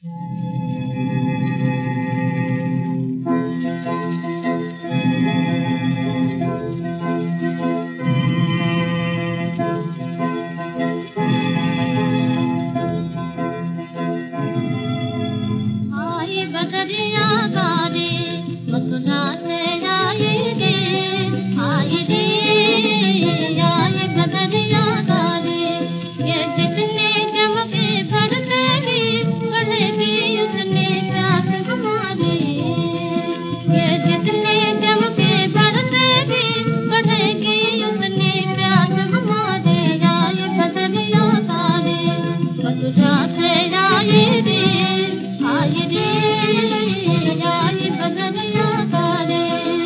बदरिया गारे मथुरा से आए रे, आए रे, आए बदरिया गारे। ये जितने जम के बढ़ते ही बढ़ेगी उतने प्यास हमारे। ये जितने जम के बढ़ते ही बढ़ेगी उतने प्यास हमारे। आए बदरिया गारे मथुरा से आए रे, आए रे, आए बदरिया गारे।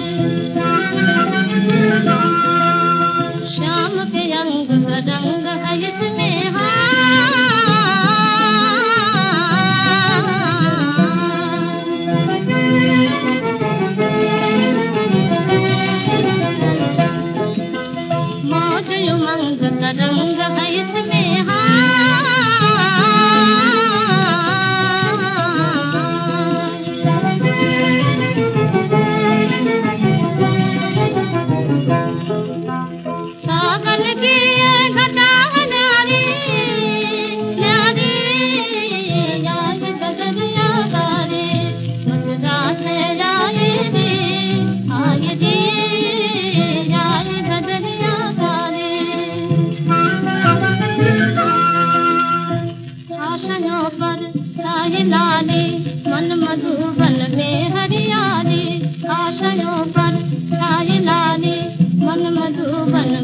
शाम के अंग का रंग है इसमें मौज उमंग का रंग है इसमें सावन की घटा न्यारी, न्यारी, आए बदरिया गारे मथुरा से आए रे, आए रे, आए बदरिया गारे। आशयों पर छाए लाली मन मधुबन में हरियाली। आशयों पर छाए लाली मन मधुबन